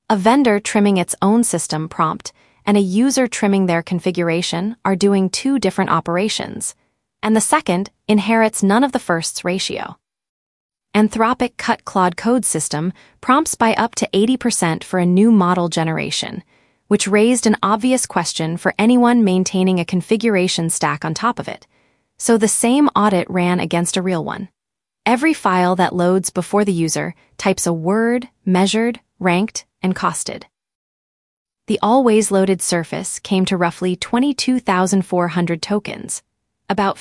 A vendor trimming its own system prompt and a user trimming their configuration are doing two different operations, and the second inherits none of the first's ratio. Anthropic cut Claude Code system prompts by up to 80% for a new model generation, which raised an obvious question for anyone maintaining a configuration stack on top of it. So the same audit ran against a real one. Every file that loads before the user types a word, measured, ranked, and costed. The always loaded surface came to roughly 22,400 tokens, about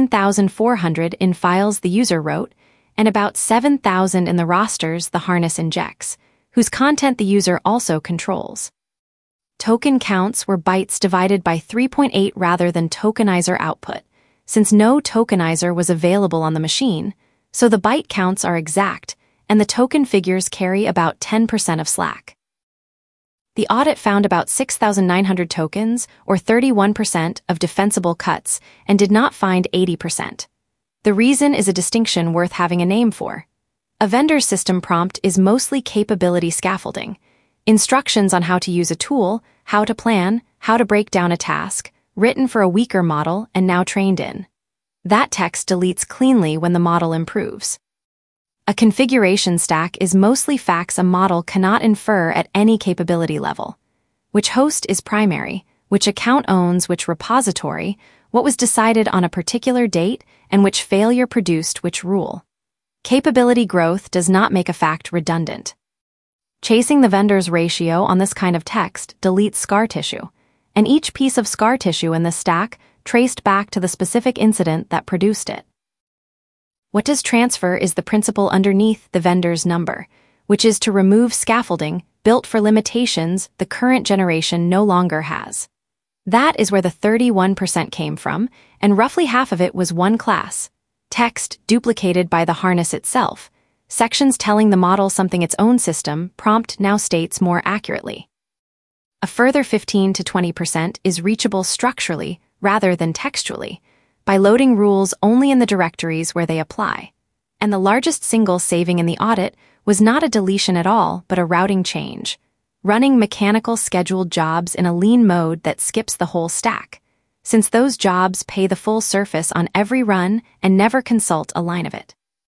15,400 in files the user wrote, and about 7,000 in the rosters the harness injects, whose content the user also controls. Token counts were bytes divided by 3.8 rather than tokenizer output, since no tokenizer was available on the machine, so the byte counts are exact, and the token figures carry about 10% of slack. The audit found about 6,900 tokens, or 31% of defensible cuts, and did not find 80%. The reason is a distinction worth having a name for. A vendor system prompt is mostly capability scaffolding, instructions on how to use a tool, how to plan, how to break down a task, written for a weaker model and now trained in. That text deletes cleanly when the model improves. A configuration stack is mostly facts a model cannot infer at any capability level. Which host is primary, which account owns which repository, what was decided on a particular date, and which failure produced which rule. Capability growth does not make a fact redundant. Chasing the vendor's ratio on this kind of text deletes scar tissue, and each piece of scar tissue in the stack traced back to the specific incident that produced it. What does transfer is the principle underneath the vendor's number, which is to remove scaffolding built for limitations the current generation no longer has. That is where the 31% came from, and roughly half of it was one class, text duplicated by the harness itself, sections telling the model something its own system prompt now states more accurately. A further 15 to 20% is reachable structurally rather than textually, by loading rules only in the directories where they apply. And the largest single saving in the audit was not a deletion at all, but a routing change, running mechanical scheduled jobs in a lean mode that skips the whole stack, since those jobs pay the full surface on every run and never consult a line of it.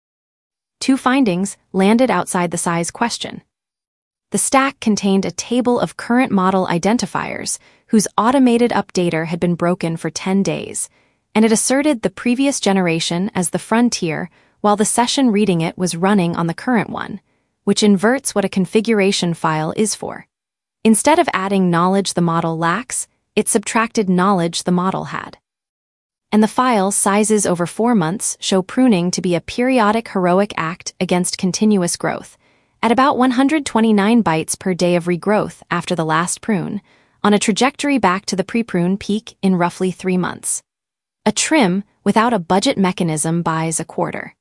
Two findings landed outside the size question. The stack contained a table of current model identifiers whose automated updater had been broken for 10 days, and it asserted the previous generation as the frontier while the session reading it was running on the current one, which inverts what a configuration file is for. Instead of adding knowledge the model lacks, it subtracted knowledge the model had. And the file sizes over 4 months show pruning to be a periodic heroic act against continuous growth, at about 129 bytes per day of regrowth after the last prune, on a trajectory back to the pre-prune peak in roughly 3 months. A trim without a budget mechanism buys a quarter.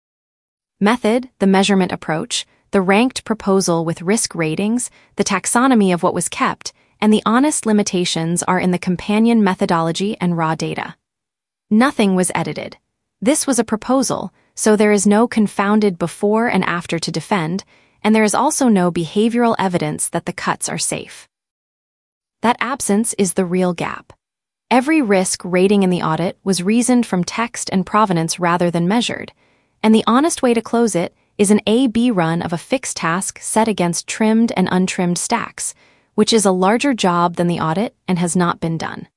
Method, the measurement approach, the ranked proposal with risk ratings, the taxonomy of what was kept, and the honest limitations are in the companion methodology and raw data. Nothing was edited. This was a proposal, so there is no confounded before and after to defend, and there is also no behavioral evidence that the cuts are safe. That absence is the real gap. Every risk rating in the audit was reasoned from text and provenance rather than measured, and the honest way to close it is an A-B run of a fixed task set against trimmed and untrimmed stacks, which is a larger job than the audit and has not been done.